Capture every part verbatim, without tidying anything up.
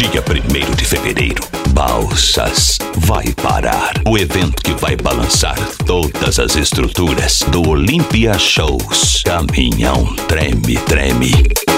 Dia primeiro de fevereiro, Balsas vai parar. O evento que vai balançar todas as estruturas do Olympia Shows. Caminhão treme, treme.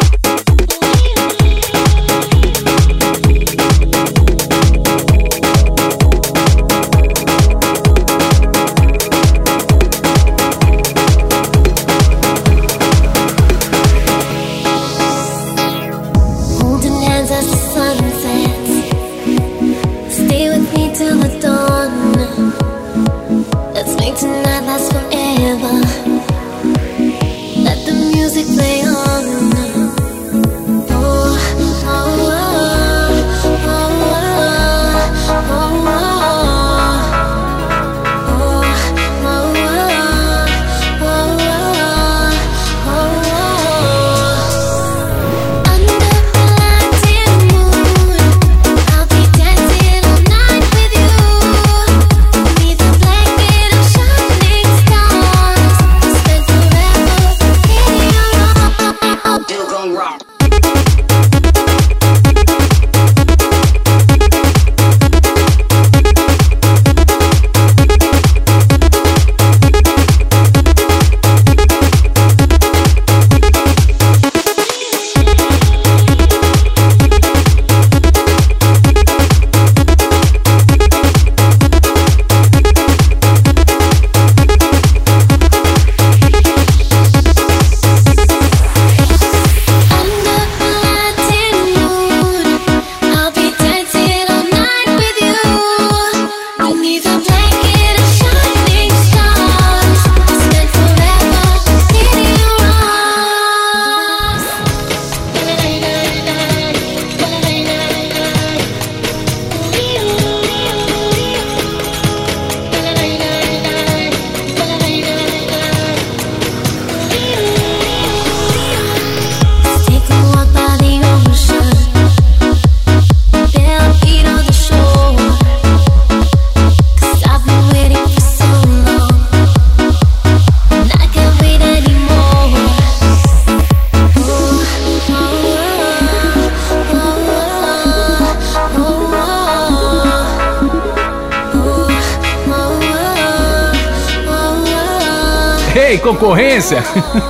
Ei, concorrência!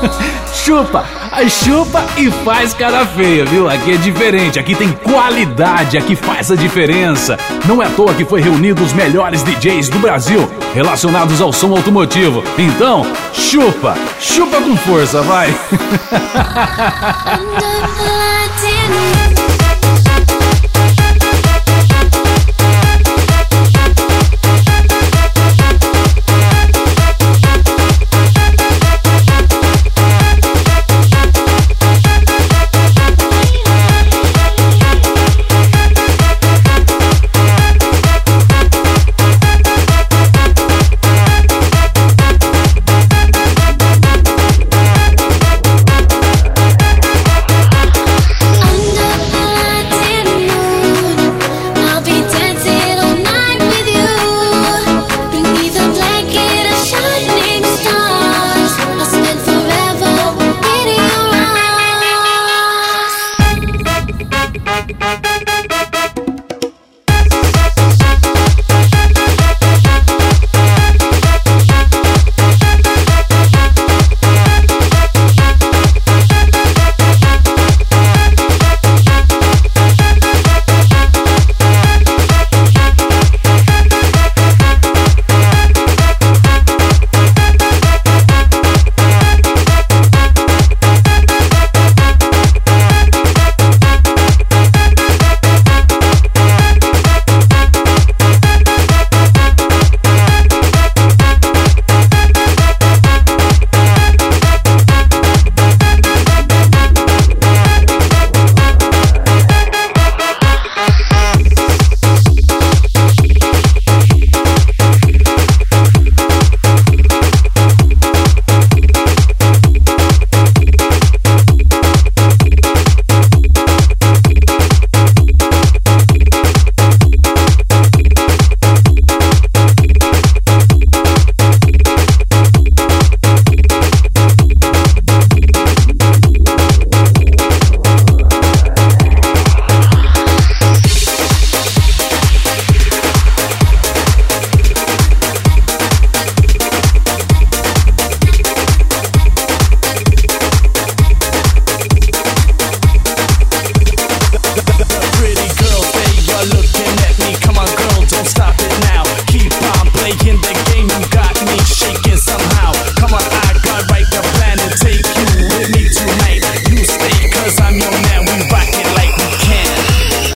Chupa! Chupa e faz cara feia, viu? Aqui é diferente, aqui tem qualidade, aqui faz a diferença. Não é à toa que foi reunido os melhores D Js do Brasil relacionados ao som automotivo. Então, chupa! Chupa com força, vai! Bye.